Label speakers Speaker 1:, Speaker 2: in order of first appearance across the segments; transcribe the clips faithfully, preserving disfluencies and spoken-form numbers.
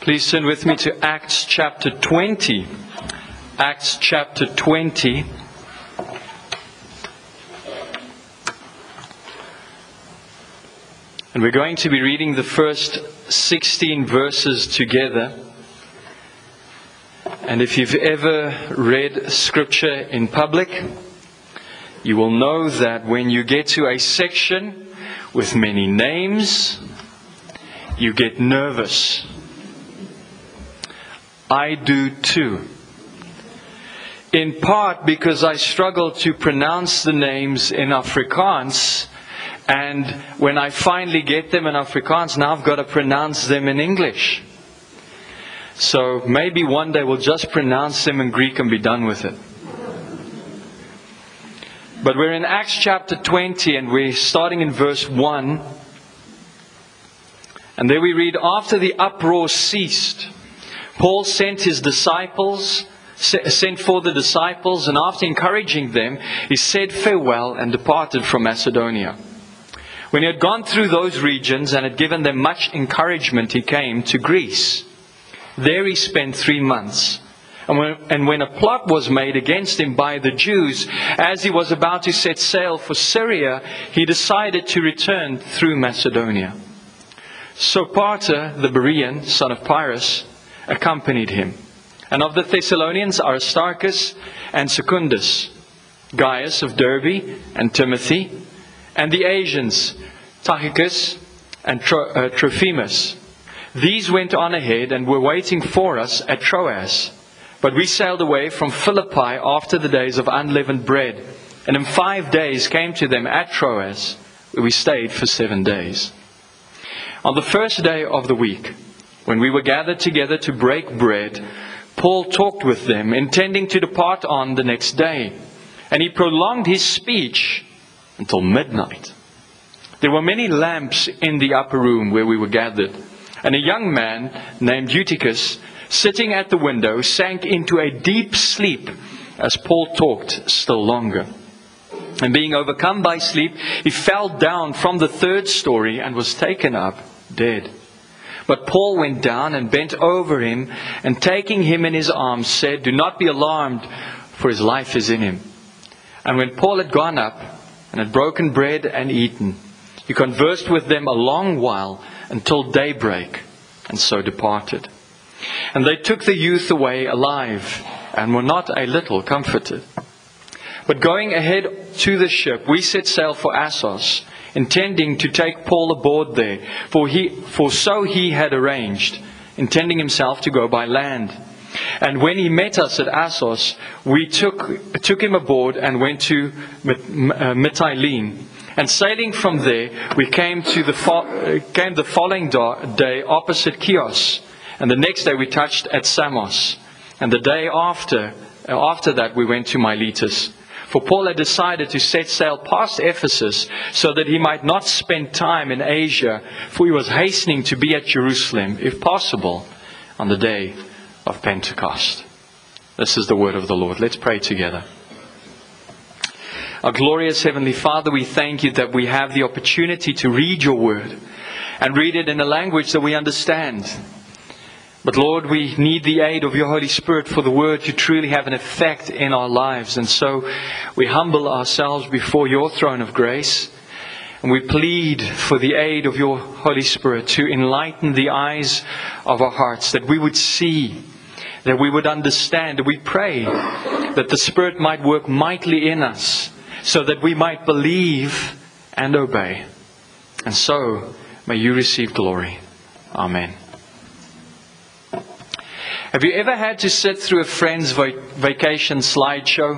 Speaker 1: Please turn with me to Acts chapter twenty. Acts chapter twenty. And we're going to be reading the first sixteen verses together. And if you've ever read scripture in public, you will know that when you get to a section with many names, you get nervous. I do too. In part because I struggle to pronounce the names in Afrikaans, and when I finally get them in Afrikaans, now I've got to pronounce them in English. So maybe one day we'll just pronounce them in Greek and be done with it. But we're in Acts chapter twenty, and we're starting in verse one. And there we read, after the uproar ceased, Paul sent his disciples, sent for the disciples, and after encouraging them, he said farewell and departed from Macedonia. When he had gone through those regions and had given them much encouragement, he came to Greece. There he spent three months. And when, and when a plot was made against him by the Jews, as he was about to set sail for Syria, he decided to return through Macedonia. Sopater, the Berean, son of Pyrrhus, accompanied him. And of the Thessalonians, Aristarchus and Secundus, Gaius of Derbe and Timothy, and the Asians, Tychicus and Tro- uh, Trophimus. These went on ahead and were waiting for us at Troas. But we sailed away from Philippi after the days of unleavened bread, and in five days came to them at Troas, where we stayed for seven days. On the first day of the week, when we were gathered together to break bread, Paul talked with them, intending to depart on the next day. And he prolonged his speech until midnight. There were many lamps in the upper room where we were gathered. And a young man named Eutychus, sitting at the window, sank into a deep sleep as Paul talked still longer. And being overcome by sleep, he fell down from the third story and was taken up dead. But Paul went down and bent over him, and taking him in his arms said, "Do not be alarmed, for his life is in him." And when Paul had gone up and had broken bread and eaten, he conversed with them a long while until daybreak, and so departed. And they took the youth away alive, and were not a little comforted. But going ahead to the ship, we set sail for Assos, intending to take Paul aboard there, for he, for so he had arranged, intending himself to go by land. And when he met us at Assos, we took took him aboard and went to Mytilene. And sailing from there, we came to the fo- came the following day opposite Chios, and the next day we touched at Samos, and the day after after that we went to Miletus. For Paul had decided to set sail past Ephesus so that he might not spend time in Asia, for he was hastening to be at Jerusalem, if possible, on the day of Pentecost. This is the word of the Lord. Let's pray together. Our glorious Heavenly Father, we thank you that we have the opportunity to read your word and read it in a language that we understand. But Lord, we need the aid of your Holy Spirit for the word to truly have an effect in our lives. And so we humble ourselves before your throne of grace. And we plead for the aid of your Holy Spirit to enlighten the eyes of our hearts, that we would see, that we would understand. We pray that the Spirit might work mightily in us, so that we might believe and obey. And so may you receive glory. Amen. Have you ever had to sit through a friend's vac- vacation slideshow?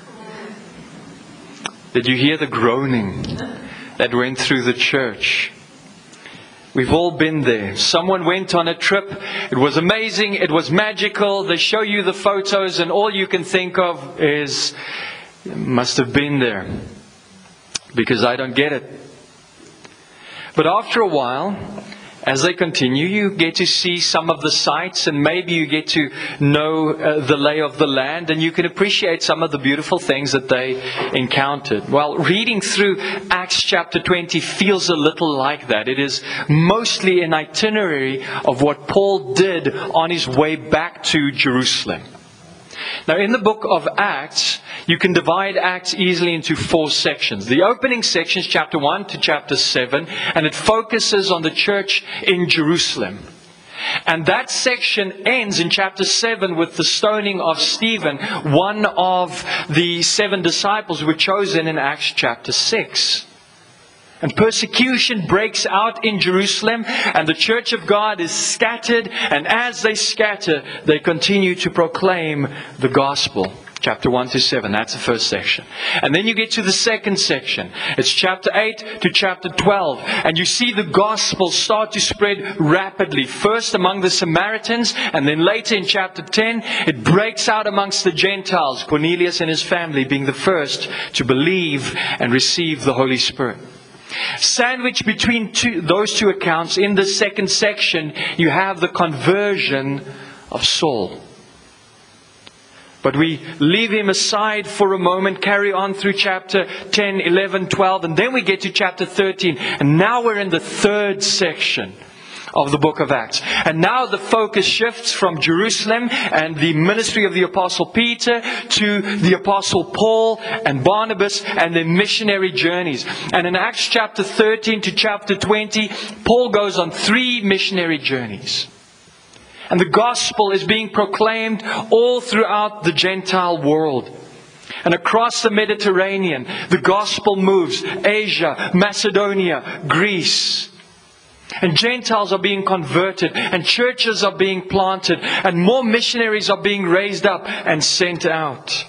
Speaker 1: Did you hear the groaning that went through the church? We've all been there. Someone went on a trip. It was amazing. It was magical. They show you the photos and all you can think of is, must have been there. Because I don't get it. But after a while, As they continue, you get to see some of the sights, and maybe you get to know uh, the lay of the land, and you can appreciate some of the beautiful things that they encountered. Well, reading through Acts chapter twenty feels a little like that. It is mostly an itinerary of what Paul did on his way back to Jerusalem. Now, in the book of Acts, you can divide Acts easily into four sections. The opening section is chapter one to chapter seven, and it focuses on the church in Jerusalem. And that section ends in chapter seven with the stoning of Stephen, one of the seven disciples who were chosen in Acts chapter six. And persecution breaks out in Jerusalem, and the church of God is scattered, and as they scatter, they continue to proclaim the gospel. Chapter one to seven, that's the first section. And then you get to the second section. It's chapter eight to chapter twelve. And you see the gospel start to spread rapidly. First among the Samaritans, and then later in chapter ten, it breaks out amongst the Gentiles. Cornelius and his family being the first to believe and receive the Holy Spirit. Sandwiched between two, those two accounts, in the second section, you have the conversion of Saul. But we leave him aside for a moment, carry on through chapter ten, eleven, twelve, and then we get to chapter thirteen. And now we're in the third section of the book of Acts. And now the focus shifts from Jerusalem and the ministry of the Apostle Peter to the Apostle Paul and Barnabas and their missionary journeys. And in Acts chapter thirteen to chapter twenty, Paul goes on three missionary journeys. And the gospel is being proclaimed all throughout the Gentile world. And across the Mediterranean, the gospel moves. Asia, Macedonia, Greece. And Gentiles are being converted, and churches are being planted, and more missionaries are being raised up and sent out.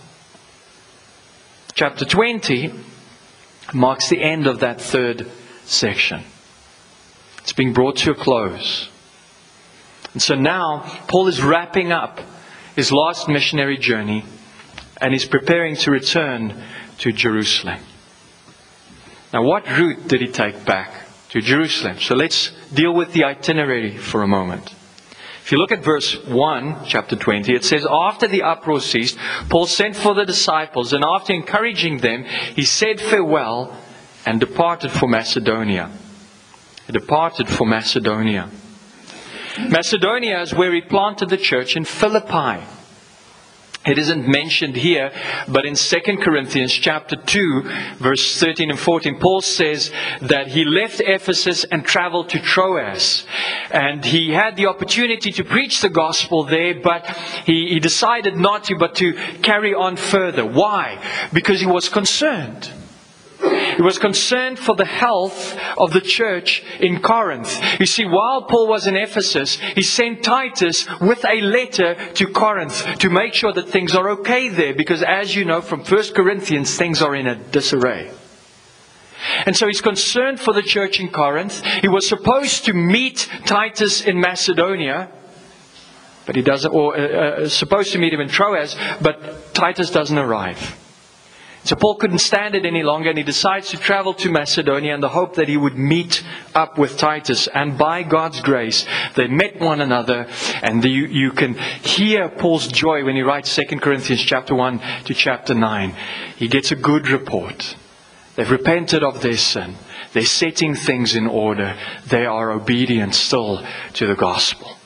Speaker 1: Chapter twenty marks the end of that third section. It's being brought to a close. And so now, Paul is wrapping up his last missionary journey, and he's preparing to return to Jerusalem. Now, what route did he take back to Jerusalem? So let's deal with the itinerary for a moment. If you look at verse one, chapter twenty, it says, after the uproar ceased, Paul sent for the disciples, and after encouraging them, he said farewell and departed for Macedonia. He departed for Macedonia. Macedonia is where he planted the church in Philippi. It isn't mentioned here, but in Second Corinthians chapter two, verse thirteen and fourteen, Paul says that he left Ephesus and traveled to Troas. And he had the opportunity to preach the gospel there, but he, he decided not to, but to carry on further. Why? Because he was concerned. He was concerned for the health of the church in Corinth. You see, while Paul was in Ephesus, he sent Titus with a letter to Corinth to make sure that things are okay there. Because as you know from First Corinthians, things are in a disarray. And so he's concerned for the church in Corinth. He was supposed to meet Titus in Macedonia, but he doesn't, or uh, uh, supposed to meet him in Troas, but Titus doesn't arrive. So Paul couldn't stand it any longer, and he decides to travel to Macedonia in the hope that he would meet up with Titus. And by God's grace, they met one another, and the, you, you can hear Paul's joy when he writes Second Corinthians chapter one to chapter nine. He gets a good report. They've repented of their sin. They're setting things in order. They are obedient still to the gospel.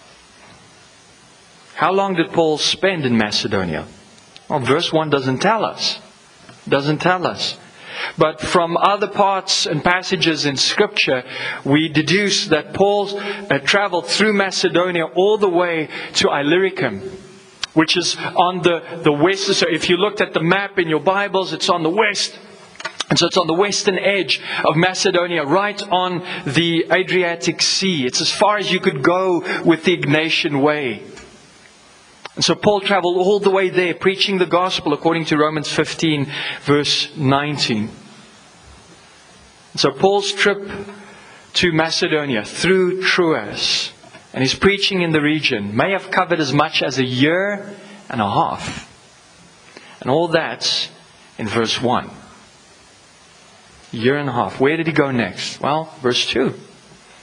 Speaker 1: How long did Paul spend in Macedonia? Well, verse one doesn't tell us. Doesn't tell us. But from other parts and passages in Scripture, we deduce that Paul uh, traveled through Macedonia all the way to Illyricum, which is on the, the west. So if you looked at the map in your Bibles, it's on the west. And so it's on the western edge of Macedonia, right on the Adriatic Sea. It's as far as you could go with the Ignatian Way. And so Paul traveled all the way there, preaching the gospel according to Romans fifteen, verse nineteen. And so Paul's trip to Macedonia through Troas and his preaching in the region may have covered as much as a year and a half. And all that's in verse one. A year and a half. Where did he go next? Well, verse two.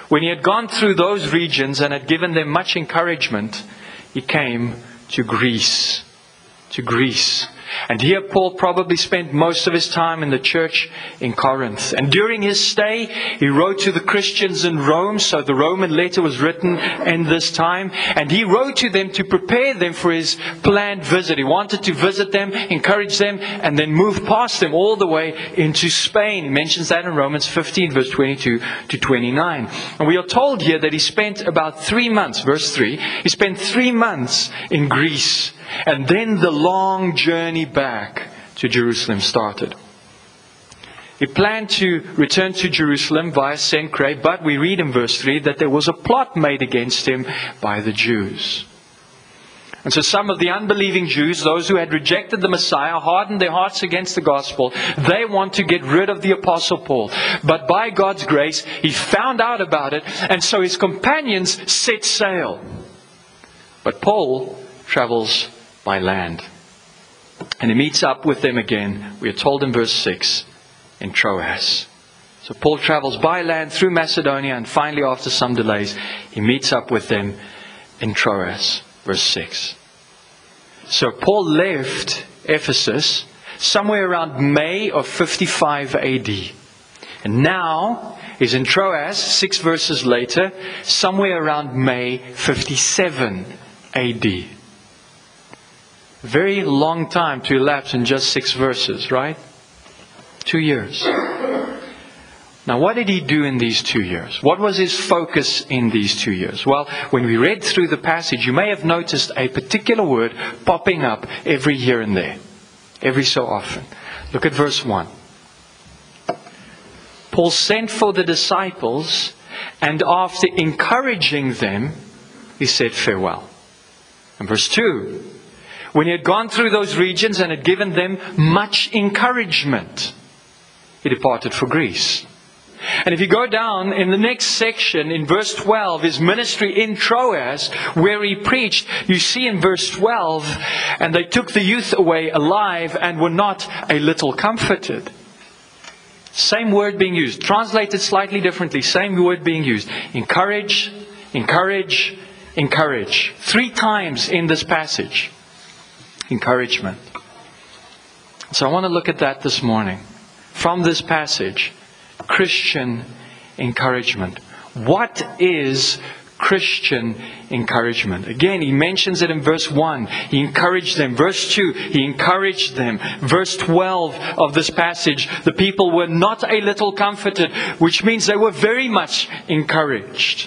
Speaker 1: When he had gone through those regions and had given them much encouragement, he came to Greece. To Greece. And here Paul probably spent most of his time in the church in Corinth. And during his stay, he wrote to the Christians in Rome. So the Roman letter was written in this time. And he wrote to them to prepare them for his planned visit. He wanted to visit them, encourage them, and then move past them all the way into Spain. He mentions that in Romans fifteen, verse twenty-two to twenty-nine. And we are told here that he spent about three months, verse three, he spent three months in Greece. And then the long journey back to Jerusalem started. He planned to return to Jerusalem via Cenchreae, but we read in verse three that there was a plot made against him by the Jews. And so some of the unbelieving Jews, those who had rejected the Messiah, hardened their hearts against the gospel. They want to get rid of the Apostle Paul. But by God's grace, he found out about it, and so his companions set sail. But Paul travels by land. And he meets up with them again, we are told in verse six, in Troas. So Paul travels by land through Macedonia, and finally after some delays, he meets up with them in Troas. Verse six. So Paul left Ephesus somewhere around May of fifty-five A D. And now he's in Troas, six verses later, somewhere around May fifty-seven A D. Very long time to elapse in just six verses, right? Two years. Now, what did he do in these two years? What was his focus in these two years? Well, when we read through the passage, you may have noticed a particular word popping up every here and there. Every so often. Look at verse one. Paul sent for the disciples, and after encouraging them, he said farewell. And verse two. When he had gone through those regions and had given them much encouragement, he departed for Greece. And if you go down in the next section, in verse twelve, his ministry in Troas, where he preached, you see in verse twelve, and they took the youth away alive and were not a little comforted. Same word being used, translated slightly differently, same word being used. Encourage, encourage, encourage. Three times in this passage. Encouragement. So I want to look at that this morning. From this passage, Christian encouragement. What is Christian encouragement? Again, he mentions it in verse one. He encouraged them. Verse two, he encouraged them. Verse twelve of this passage, the people were not a little comforted, which means they were very much encouraged.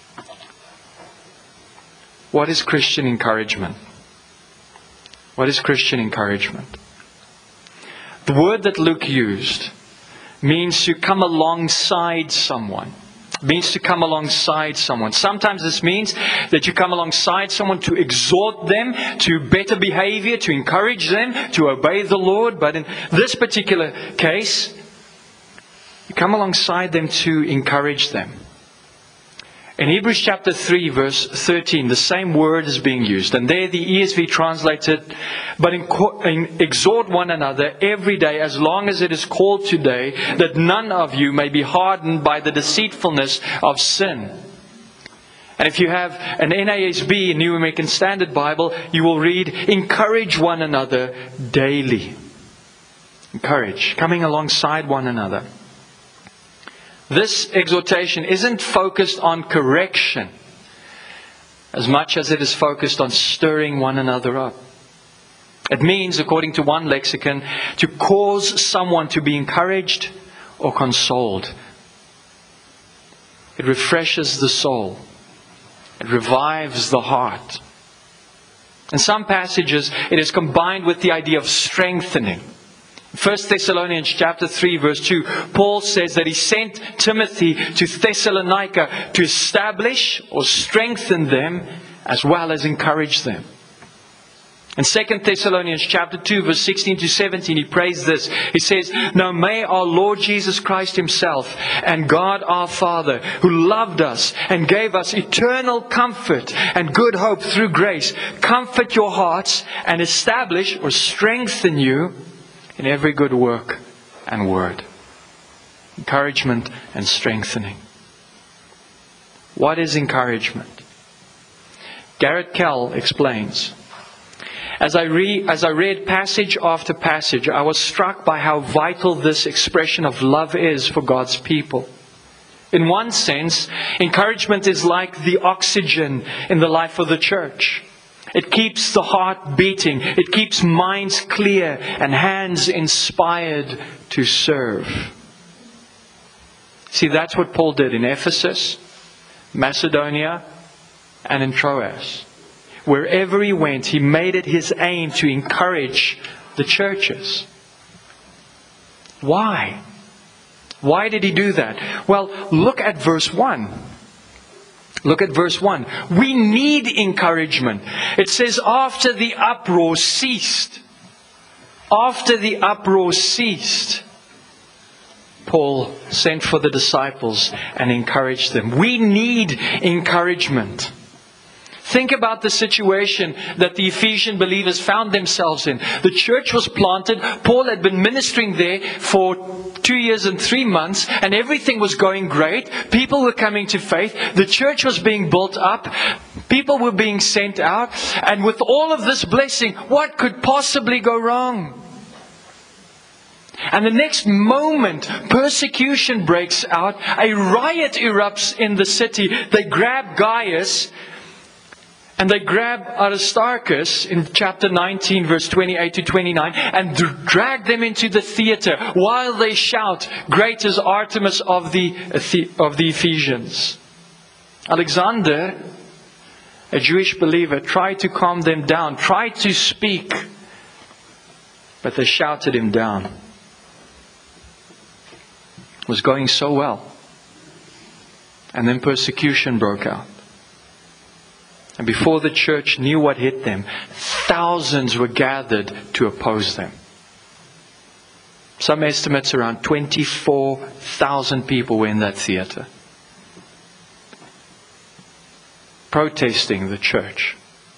Speaker 1: What is Christian encouragement? What is Christian encouragement? The word that Luke used means to come alongside someone. It means to come alongside someone. Sometimes this means that you come alongside someone to exhort them to better behavior, to encourage them to obey the Lord. But in this particular case, you come alongside them to encourage them. In Hebrews chapter three, verse thirteen, the same word is being used. And there the E S V translates it, but in, in, exhort one another every day, as long as it is called today, that none of you may be hardened by the deceitfulness of sin. And if you have an N A S B, New American Standard Bible, you will read, encourage one another daily. Encourage, coming alongside one another. This exhortation isn't focused on correction as much as it is focused on stirring one another up. It means, according to one lexicon, to cause someone to be encouraged or consoled. It refreshes the soul. It revives the heart. In some passages, it is combined with the idea of strengthening. First Thessalonians chapter three verse two, Paul says that he sent Timothy to Thessalonica to establish or strengthen them as well as encourage them. In Second Thessalonians chapter two verse sixteen to seventeen, he prays this. He says, now may our Lord Jesus Christ himself and God our Father, who loved us and gave us eternal comfort and good hope through grace, comfort your hearts and establish or strengthen you in every good work and word. Encouragement and strengthening. What is encouragement? Garrett Kell explains, As I, re- as I read passage after passage, I was struck by how vital this expression of love is for God's people. In one sense, encouragement is like the oxygen in the life of the church. It keeps the heart beating. It keeps minds clear and hands inspired to serve. See, that's what Paul did in Ephesus, Macedonia, and in Troas. Wherever he went, he made it his aim to encourage the churches. Why? Why did he do that? Well, look at verse one. Look at verse one. We need encouragement. It says, after the uproar ceased. After the uproar ceased, Paul sent for the disciples and encouraged them. We need encouragement. Think about the situation that the Ephesian believers found themselves in. The church was planted. Paul had been ministering there for two years and three months, and everything was going great. People were coming to faith. The church was being built up. People were being sent out. And with all of this blessing, what could possibly go wrong? And the next moment, persecution breaks out. A riot erupts in the city. They grab Gaius, and they grab Aristarchus in chapter nineteen, verse twenty-eight to twenty-nine, and drag them into the theater while they shout, "Great is Artemis of the, of the Ephesians." Alexander, a Jewish believer, tried to calm them down, tried to speak, but they shouted him down. It was going so well. And then persecution broke out. And before the church knew what hit them, thousands were gathered to oppose them. Some estimates around twenty-four thousand people were in that theater, protesting the church.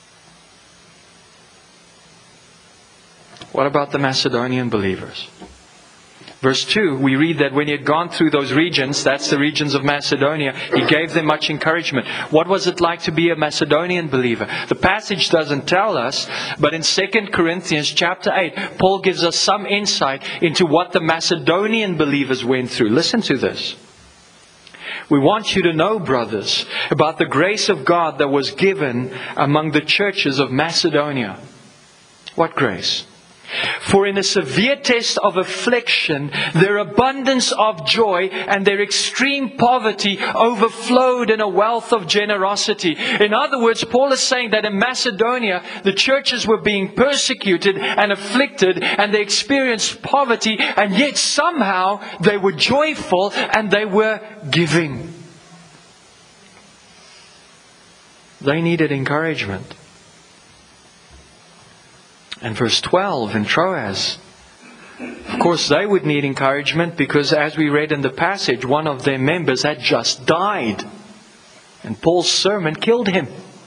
Speaker 1: What about the Macedonian believers? Verse two, we read that when he had gone through those regions, that's the regions of Macedonia, he gave them much encouragement. What was it like to be a Macedonian believer? The passage doesn't tell us, but in Second Corinthians chapter eight, Paul gives us some insight into what the Macedonian believers went through. Listen to this. We want you to know, brothers, about the grace of God that was given among the churches of Macedonia. What grace? For in a severe test of affliction, their abundance of joy and their extreme poverty overflowed in a wealth of generosity. In other words, Paul is saying that in Macedonia, the churches were being persecuted and afflicted, and they experienced poverty, and yet somehow they were joyful and they were giving. They needed encouragement. And verse twelve in Troas, of course they would need encouragement because, as we read in the passage, one of their members had just died. And Paul's sermon killed him.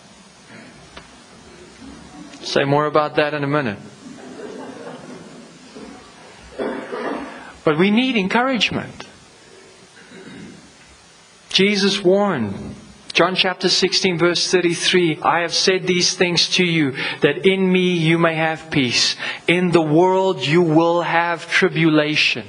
Speaker 1: Say more about that in a minute. But we need encouragement. Jesus warned. John chapter sixteen verse thirty-three, I have said these things to you, that in me you may have peace. In the world you will have tribulation.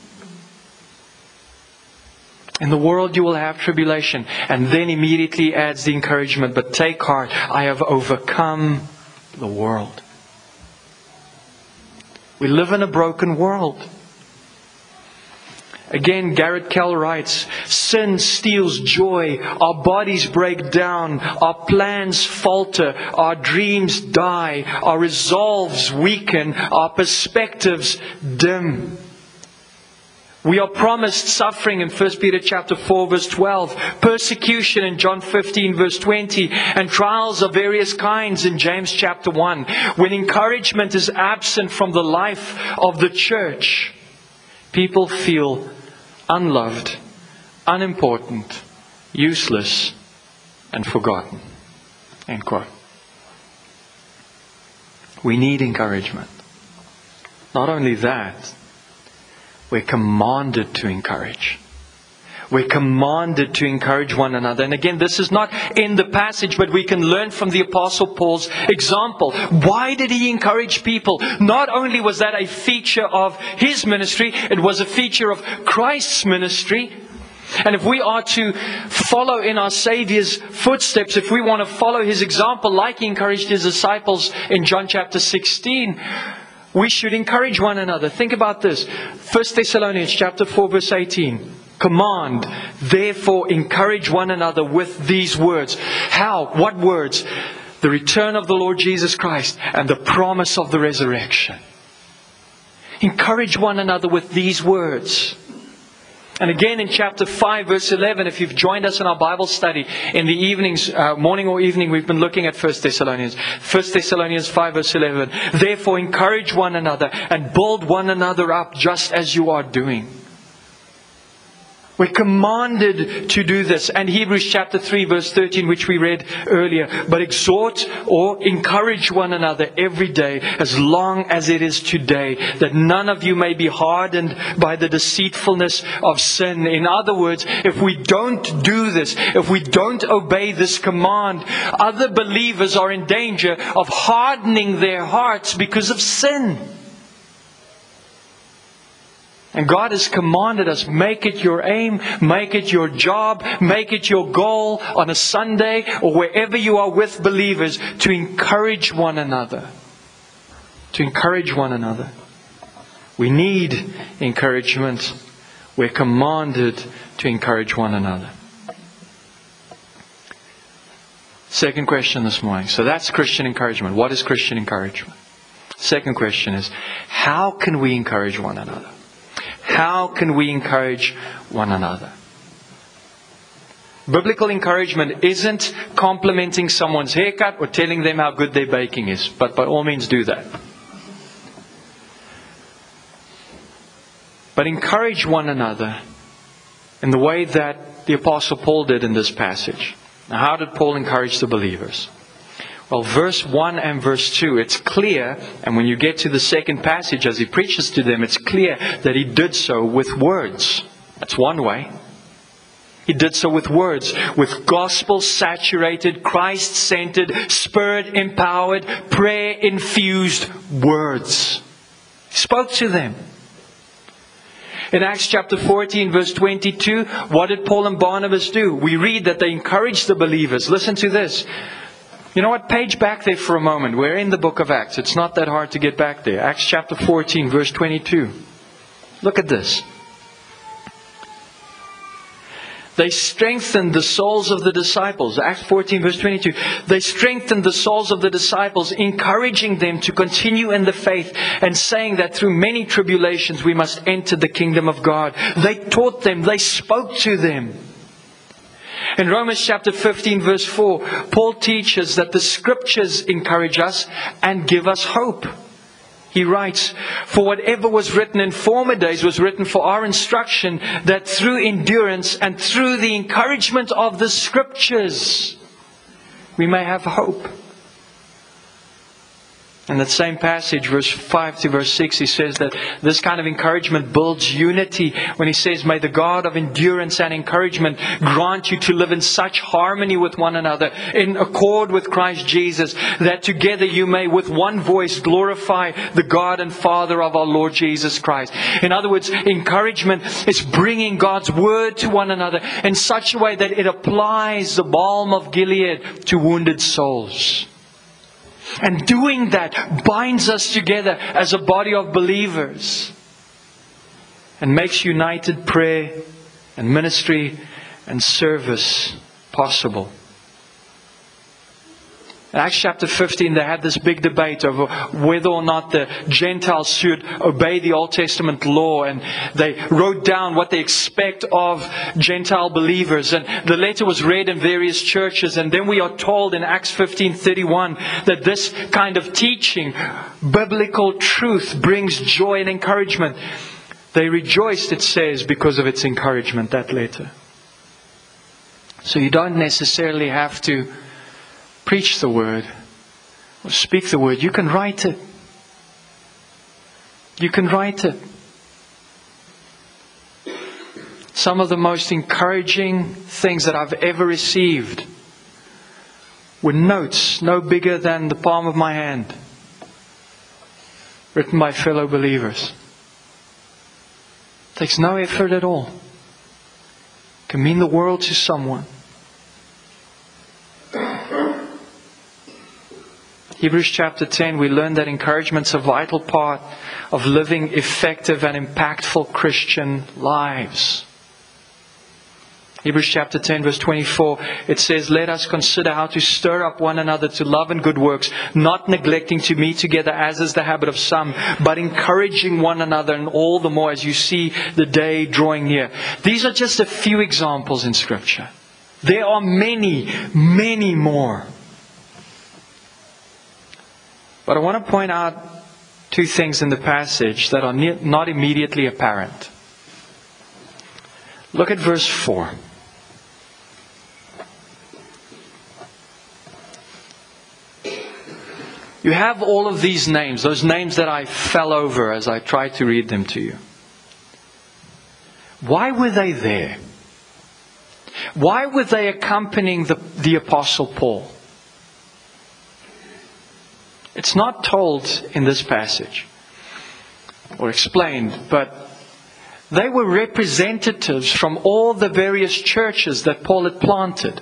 Speaker 1: In the world you will have tribulation. And then immediately adds the encouragement, but take heart, I have overcome the world. We live in a broken world. Again, Garrett Kell writes, sin steals joy, our bodies break down, our plans falter, our dreams die, our resolves weaken, our perspectives dim. We are promised suffering in First Peter chapter four verse twelve, persecution in John fifteen verse twenty, and trials of various kinds in James chapter one. When encouragement is absent from the life of the church, people feel unloved, unimportant, useless, and forgotten. End quote. We need encouragement. Not only that, we're commanded to encourage. We're commanded to encourage one another. And again, this is not in the passage, but we can learn from the Apostle Paul's example. Why did he encourage people? Not only was that a feature of his ministry, it was a feature of Christ's ministry. And if we are to follow in our Saviour's footsteps, if we want to follow His example like He encouraged His disciples in John chapter sixteen, we should encourage one another. Think about this. First Thessalonians chapter four verse eighteen. Command, therefore encourage one another with these words. How? What words? The return of the Lord Jesus Christ and the promise of the resurrection. Encourage one another with these words. And again in chapter five verse eleven, if you've joined us in our Bible study in the evenings, uh, morning or evening, we've been looking at First Thessalonians. First Thessalonians five verse eleven. Therefore encourage one another and build one another up just as you are doing. We're commanded to do this. And Hebrews chapter three verse thirteen, which we read earlier. But exhort or encourage one another every day, as long as it is today, that none of you may be hardened by the deceitfulness of sin. In other words, if we don't do this, if we don't obey this command, other believers are in danger of hardening their hearts because of sin. And God has commanded us, make it your aim, make it your job, make it your goal on a Sunday or wherever you are with believers to encourage one another. To encourage one another. We need encouragement. We're commanded to encourage one another. Second question this morning. So that's Christian encouragement. What is Christian encouragement? Second question is, how can we encourage one another? How can we encourage one another? Biblical encouragement isn't complimenting someone's haircut or telling them how good their baking is. But by all means do that. But encourage one another in the way that the Apostle Paul did in this passage. Now, how did Paul encourage the believers? Well, verse one and verse two, it's clear, and when you get to the second passage as he preaches to them, it's clear that he did so with words. That's one way. He did so with words, with gospel-saturated, Christ-centered, Spirit-empowered, prayer-infused words. He spoke to them. In Acts chapter fourteen, verse twenty-two, what did Paul and Barnabas do? We read that they encouraged the believers. Listen to this. You know what? Page back there for a moment. We're in the book of Acts. It's not that hard to get back there. Acts chapter fourteen, verse twenty-two. Look at this. They strengthened the souls of the disciples. Acts fourteen, verse twenty-two. They strengthened the souls of the disciples, encouraging them to continue in the faith and saying that through many tribulations we must enter the kingdom of God. They taught them. They spoke to them. In Romans chapter fifteen verse four, Paul teaches that the Scriptures encourage us and give us hope. He writes, for whatever was written in former days was written for our instruction, that through endurance and through the encouragement of the Scriptures we may have hope. In that same passage, verse five to verse six, he says that this kind of encouragement builds unity. When he says, may the God of endurance and encouragement grant you to live in such harmony with one another, in accord with Christ Jesus, that together you may with one voice glorify the God and Father of our Lord Jesus Christ. In other words, encouragement is bringing God's Word to one another in such a way that it applies the balm of Gilead to wounded souls. And doing that binds us together as a body of believers and makes united prayer and ministry and service possible. In Acts chapter fifteen, they had this big debate over whether or not the Gentiles should obey the Old Testament law. And they wrote down what they expect of Gentile believers. And the letter was read in various churches. And then we are told in Acts fifteen thirty-one that this kind of teaching, biblical truth, brings joy and encouragement. They rejoiced, it says, because of its encouragement, that letter. So you don't necessarily have to preach the Word or speak the Word. You can write it. You can write it. some of the most encouraging things that I've ever received were notes no bigger than the palm of my hand, written by fellow believers. It takes no effort at all. It can mean the world to someone. Hebrews chapter ten, we learn that encouragement's a vital part of living effective and impactful Christian lives. Hebrews chapter ten verse twenty-four, it says, "Let us consider how to stir up one another to love and good works, not neglecting to meet together as is the habit of some, but encouraging one another, and all the more as you see the day drawing near." These are just a few examples in Scripture. There are many, many more. But I want to point out two things in the passage that are not immediately apparent. Look at verse four. You have all of these names, those names that I fell over as I tried to read them to you. Why were they there? Why were they accompanying the, the Apostle Paul? It's not told in this passage or explained, but they were representatives from all the various churches that Paul had planted.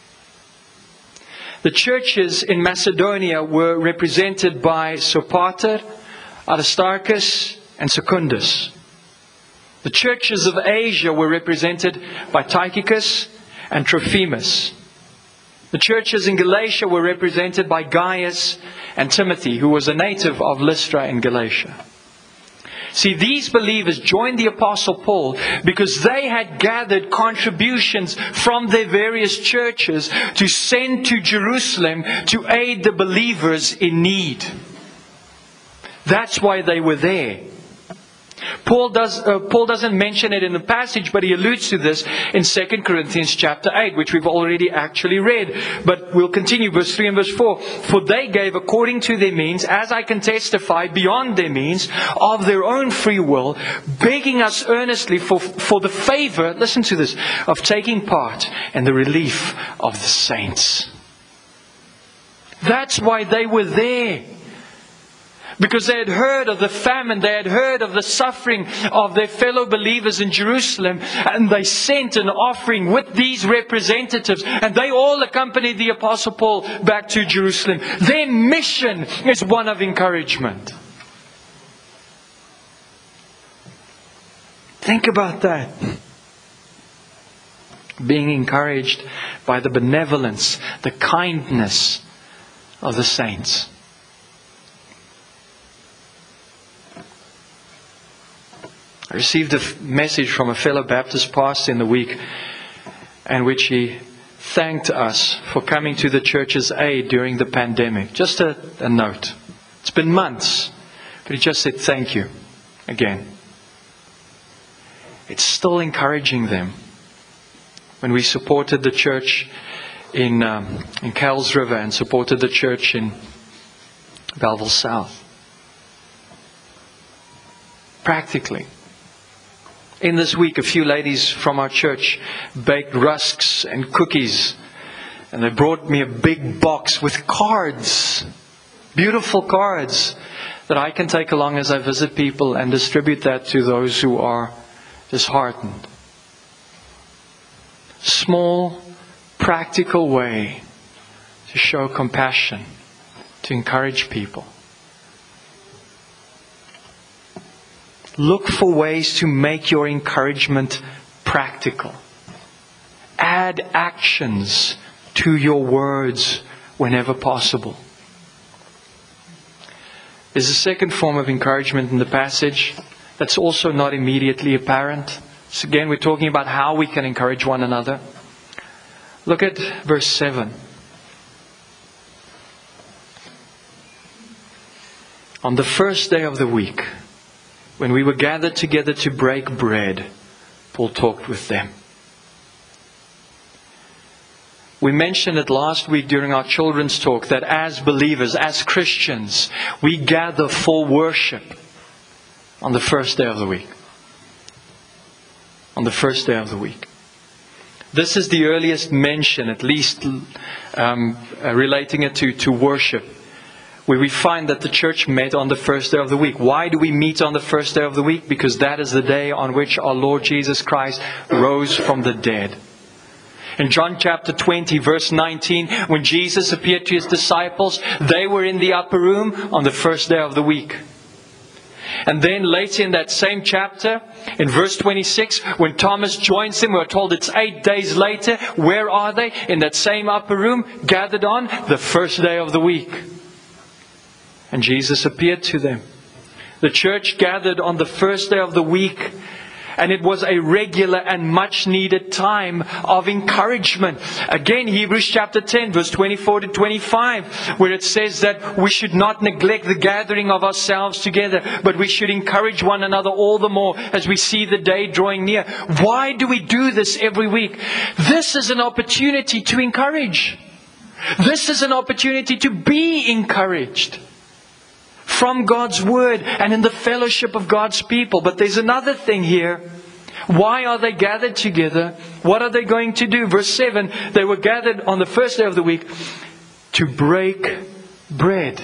Speaker 1: The churches in Macedonia were represented by Sopater, Aristarchus, and Secundus. The churches of Asia were represented by Tychicus and Trophimus. The churches in Galatia were represented by Gaius and Timothy, who was a native of Lystra in Galatia. See, these believers joined the Apostle Paul because they had gathered contributions from their various churches to send to Jerusalem to aid the believers in need. That's why they were there. Paul does. Uh, Paul doesn't mention it in the passage, but he alludes to this in Second Corinthians chapter eight, which we've already actually read. But we'll continue, verse three and verse four. "For they gave according to their means, as I can testify, beyond their means, of their own free will, begging us earnestly for, for the favor," listen to this, "of taking part in the relief of the saints." That's why they were there. Because they had heard of the famine, they had heard of the suffering of their fellow believers in Jerusalem, and they sent an offering with these representatives, and they all accompanied the Apostle Paul back to Jerusalem. Their mission is one of encouragement. Think about that. Being encouraged by the benevolence, the kindness of the saints. I received a message from a fellow Baptist pastor in the week in which he thanked us for coming to the church's aid during the pandemic. Just a, a note. It's been months, but he just said thank you again. It's still encouraging them. When we supported the church in, um, in Kells River and supported the church in Belleville South. Practically. In this week, a few ladies from our church baked rusks and cookies. And they brought me a big box with cards. Beautiful cards that I can take along as I visit people and distribute that to those who are disheartened. Small, practical way to show compassion, to encourage people. Look for ways to make your encouragement practical. Add actions to your words whenever possible. There's a second form of encouragement in the passage that's also not immediately apparent. So again, we're talking about how we can encourage one another. Look at verse seven. On the first day of the week, when we were gathered together to break bread, Paul talked with them. We mentioned it last week during our children's talk that as believers, as Christians, we gather for worship on the first day of the week. on the first day of the week. This is the earliest mention, at least um, uh, relating it to, to worship, where we find that the church met on the first day of the week. Why do we meet on the first day of the week? Because that is the day on which our Lord Jesus Christ rose from the dead. In John chapter twenty, verse nineteen, when Jesus appeared to His disciples, they were in the upper room on the first day of the week. And then later in that same chapter, in verse twenty-six, when Thomas joins them, we're told it's eight days later. Where are they? In that same upper room, gathered on the first day of the week. And Jesus appeared to them. The church gathered on the first day of the week. And it was a regular and much needed time of encouragement. Again, Hebrews chapter ten, verse twenty-four to twenty-five, where it says that we should not neglect the gathering of ourselves together, but we should encourage one another all the more as we see the day drawing near. Why do we do this every week? This is an opportunity to encourage. This is an opportunity to be encouraged from God's Word and in the fellowship of God's people. But there's another thing here. Why are they gathered together? What are they going to do? Verse seven, they were gathered on the first day of the week to break bread.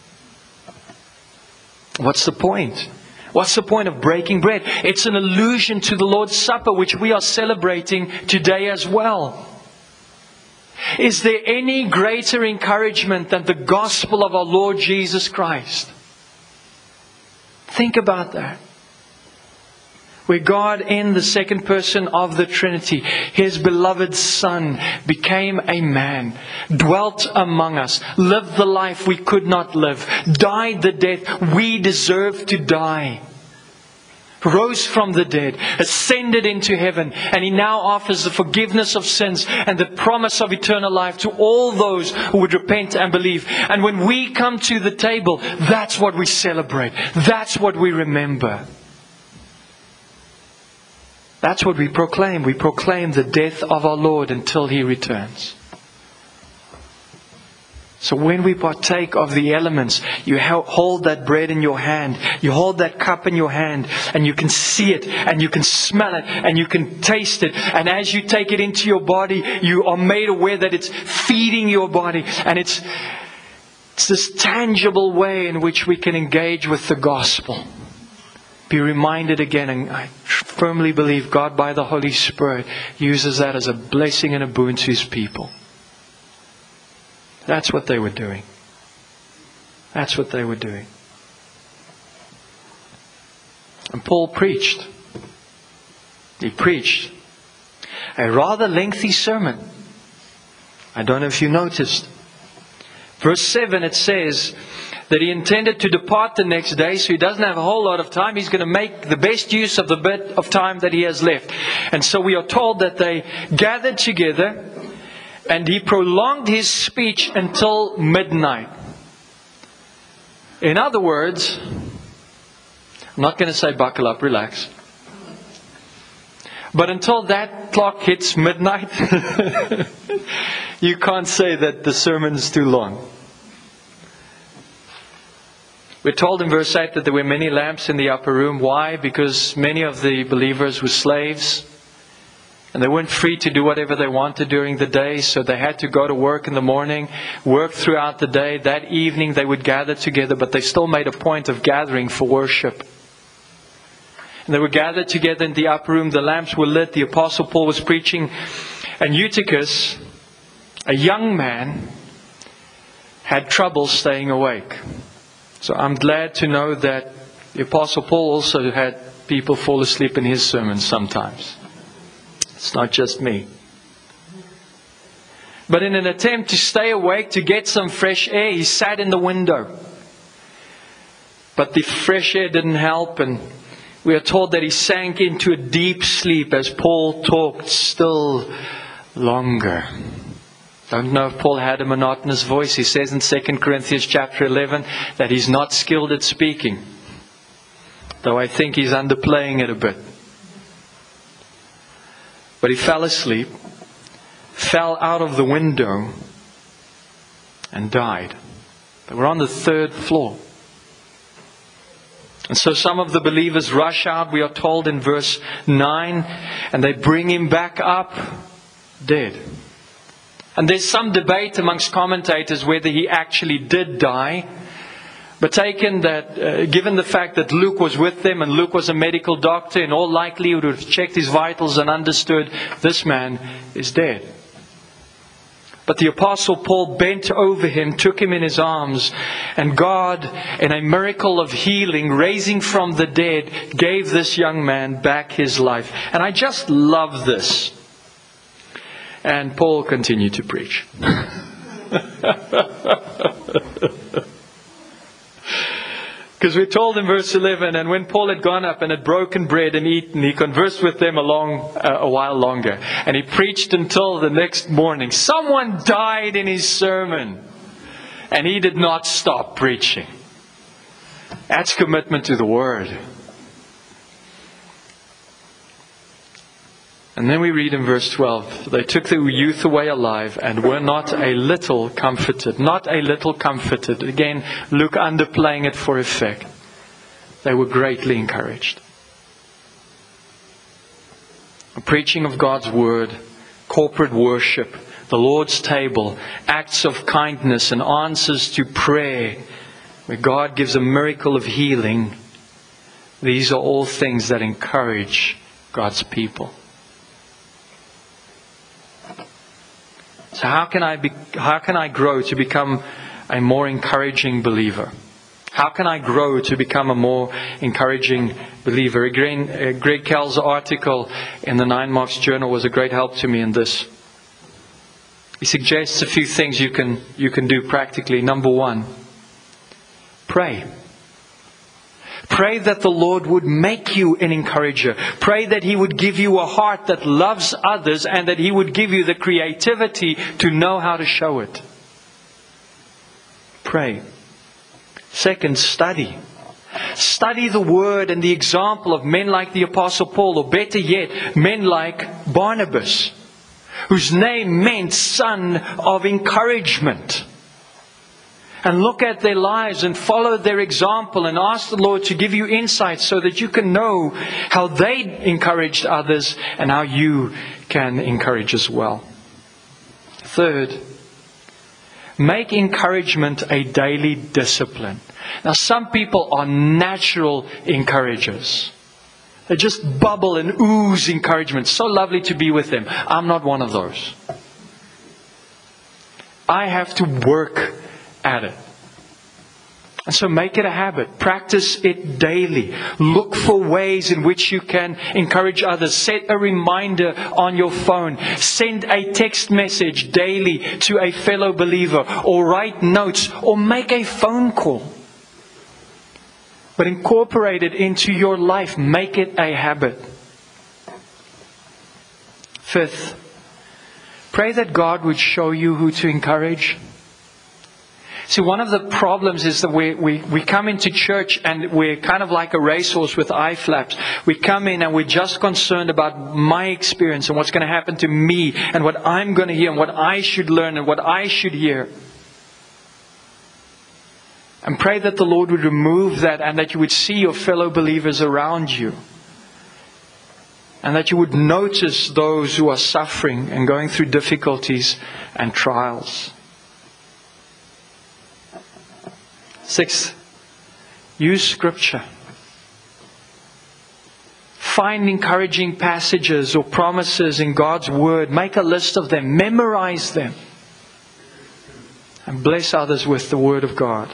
Speaker 1: What's the point? What's the point of breaking bread? It's an allusion to the Lord's Supper, which we are celebrating today as well. Is there any greater encouragement than the gospel of our Lord Jesus Christ? Think about that. Where God, in the second person of the Trinity, His beloved Son, became a man, dwelt among us, lived the life we could not live, died the death we deserved to die, rose from the dead, ascended into heaven, and He now offers the forgiveness of sins and the promise of eternal life to all those who would repent and believe. And when we come to the table, that's what we celebrate. That's what we remember. That's what we proclaim. We proclaim the death of our Lord until He returns. So when we partake of the elements, you hold that bread in your hand, you hold that cup in your hand, and you can see it, and you can smell it, and you can taste it. And as you take it into your body, you are made aware that it's feeding your body. And it's, it's this tangible way in which we can engage with the gospel. Be reminded again, and I firmly believe God by the Holy Spirit uses that as a blessing and a boon to His people. That's what they were doing. That's what they were doing. And Paul preached. He preached a rather lengthy sermon. I don't know if you noticed. Verse seven, it says that he intended to depart the next day, so he doesn't have a whole lot of time. He's going to make the best use of the bit of time that he has left. And so we are told that they gathered together, and he prolonged his speech until midnight. In other words, I'm not going to say buckle up, relax. But until that clock hits midnight, you can't say that the sermon is too long. We're told in verse eight that there were many lamps in the upper room. Why? Because many of the believers were slaves. And they weren't free to do whatever they wanted during the day, so they had to go to work in the morning, work throughout the day. That evening they would gather together, but they still made a point of gathering for worship. And they were gathered together in the upper room. The lamps were lit. The Apostle Paul was preaching. And Eutychus, a young man, had trouble staying awake. So I'm glad to know that the Apostle Paul also had people fall asleep in his sermons sometimes. It's not just me. But in an attempt to stay awake, to get some fresh air, he sat in the window. But the fresh air didn't help, and we are told that he sank into a deep sleep as Paul talked still longer. Don't know if Paul had a monotonous voice. He says in Second Corinthians chapter eleven that he's not skilled at speaking. Though I think he's underplaying it a bit. But he fell asleep, fell out of the window, and died. They were on the third floor. And so some of the believers rush out, we are told in verse nine, and they bring him back up dead. And there's some debate amongst commentators whether he actually did die. But taken that, uh, given the fact that Luke was with them, and Luke was a medical doctor, in all likelihood would have checked his vitals and understood this man is dead. But the Apostle Paul bent over him, took him in his arms, and God, in a miracle of healing, raising from the dead, gave this young man back his life. And I just love this. And Paul continued to preach. Because we're told in verse eleven, and when Paul had gone up and had broken bread and eaten, he conversed with them a, long, uh, a while longer. And he preached until the next morning. Someone died in his sermon. And he did not stop preaching. That's commitment to the Word. And then we read in verse twelve, they took the youth away alive and were not a little comforted. Not a little comforted. Again, Luke underplaying it for effect. They were greatly encouraged. The preaching of God's Word, corporate worship, the Lord's table, acts of kindness and answers to prayer, where God gives a miracle of healing. These are all things that encourage God's people. So how can I be, how can I grow to become a more encouraging believer? How can I grow to become a more encouraging believer? Again, uh, Greg Kell's article in the Nine Marks Journal was a great help to me in this. He suggests a few things you can you can do practically. Number one, pray. Pray that the Lord would make you an encourager. Pray that He would give you a heart that loves others and that He would give you the creativity to know how to show it. Pray. Second, study. Study the Word and the example of men like the Apostle Paul, or better yet, men like Barnabas, whose name meant son of encouragement. And look at their lives and follow their example and ask the Lord to give you insight so that you can know how they encouraged others and how you can encourage as well. Third, make encouragement a daily discipline. Now, some people are natural encouragers. They just bubble and ooze encouragement. So lovely to be with them. I'm not one of those. I have to work at it. And so make it a habit. Practice it daily. Look for ways in which you can encourage others. Set a reminder on your phone. Send a text message daily to a fellow believer. Or write notes. Or make a phone call. But incorporate it into your life. Make it a habit. Fifth, pray that God would show you who to encourage. See, one of the problems is that we, we, we come into church and we're kind of like a racehorse with eye flaps. We come in and we're just concerned about my experience and what's going to happen to me and what I'm going to hear and what I should learn and what I should hear. And pray that the Lord would remove that and that you would see your fellow believers around you. And that you would notice those who are suffering and going through difficulties and trials. Sixth, use Scripture. Find encouraging passages or promises in God's Word. Make a list of them. Memorize them. And bless others with the Word of God.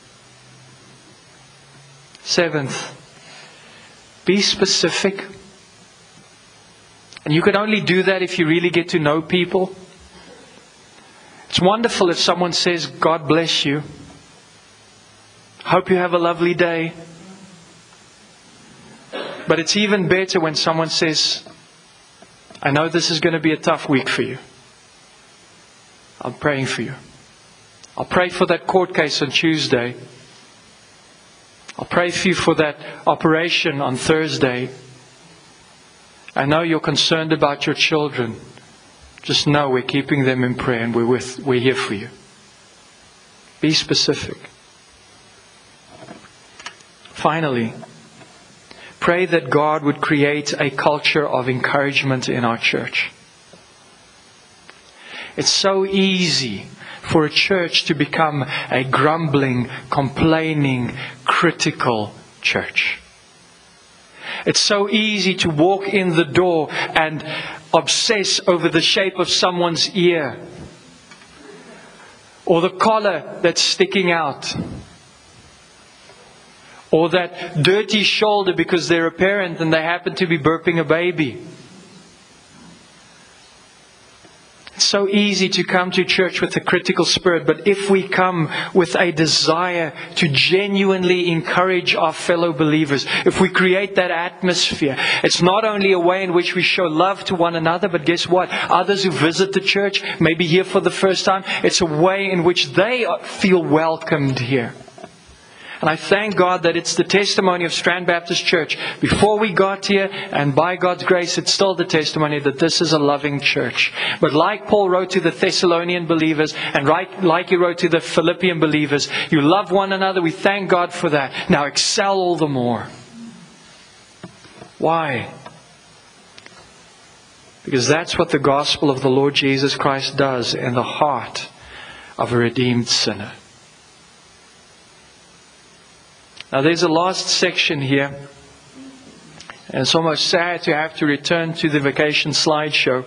Speaker 1: Seventh, be specific. And you can only do that if you really get to know people. It's wonderful if someone says, God bless you. Hope you have a lovely day. But it's even better when someone says, I know this is going to be a tough week for you. I'm praying for you. I'll pray for that court case on Tuesday. I'll pray for you for that operation on Thursday. I know you're concerned about your children. Just know we're keeping them in prayer and we're with, we're here for you. Be specific. finally, pray that God would create a culture of encouragement in our church. It's so easy for a church to become a grumbling, complaining, critical church. It's so easy to walk in the door and obsess over the shape of someone's ear, or the collar that's sticking out, or that dirty shoulder because they're a parent and they happen to be burping a baby. It's so easy to come to church with a critical spirit, but if we come with a desire to genuinely encourage our fellow believers, if we create that atmosphere, it's not only a way in which we show love to one another, but guess what? Others who visit the church, maybe here for the first time, it's a way in which they feel welcomed here. And I thank God that it's the testimony of Strand Baptist Church. Before we got here, and by God's grace, it's still the testimony that this is a loving church. But like Paul wrote to the Thessalonian believers, and right, like he wrote to the Philippian believers, you love one another. We thank God for that. Now excel all the more. Why? Because that's what the gospel of the Lord Jesus Christ does in the heart of a redeemed sinner. Now there's a last section here, and it's almost sad to have to return to the vacation slideshow.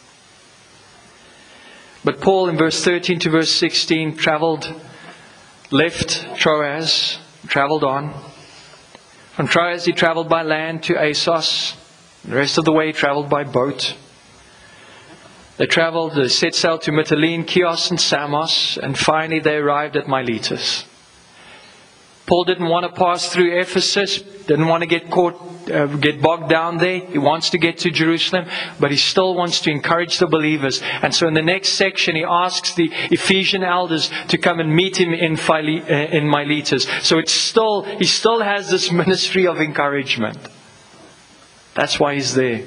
Speaker 1: But Paul in verse thirteen to verse sixteen travelled, left Troas, travelled on. From Troas he travelled by land to Assos. The rest of the way he travelled by boat. They travelled, they set sail to Mytilene, Chios and Samos, and finally they arrived at Miletus. Paul didn't want to pass through Ephesus, didn't want to get caught, uh, get bogged down there. He wants to get to Jerusalem, but he still wants to encourage the believers. And so in the next section, he asks the Ephesian elders to come and meet him in, Phile- uh, in Miletus. So it's still, he still has this ministry of encouragement. That's why he's there.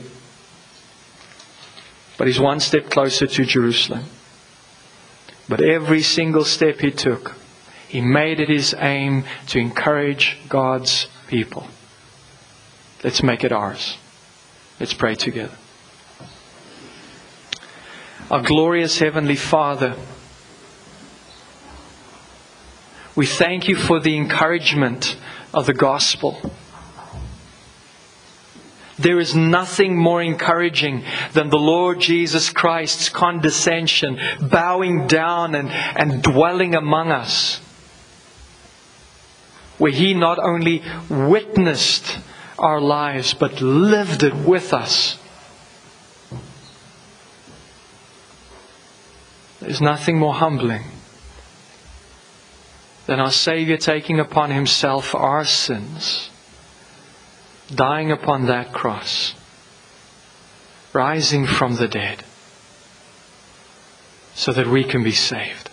Speaker 1: But he's one step closer to Jerusalem. But every single step he took, he made it his aim to encourage God's people. Let's make it ours. Let's pray together. Our glorious Heavenly Father, we thank you for the encouragement of the gospel. There is nothing more encouraging than the Lord Jesus Christ's condescension, bowing down and, and dwelling among us. Where He not only witnessed our lives, but lived it with us. There's nothing more humbling than our Savior taking upon Himself our sins, dying upon that cross, rising from the dead, so that we can be saved.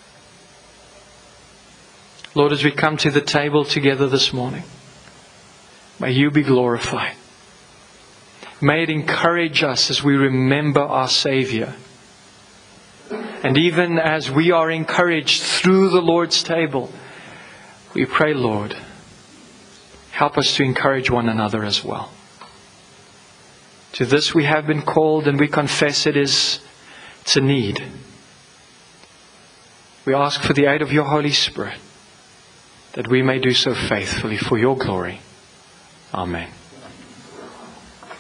Speaker 1: Lord, as we come to the table together this morning, may You be glorified. May it encourage us as we remember our Savior. And even as we are encouraged through the Lord's table, we pray, Lord, help us to encourage one another as well. To this we have been called, and we confess it is it's a need. We ask for the aid of Your Holy Spirit, that we may do so faithfully for Your glory. Amen.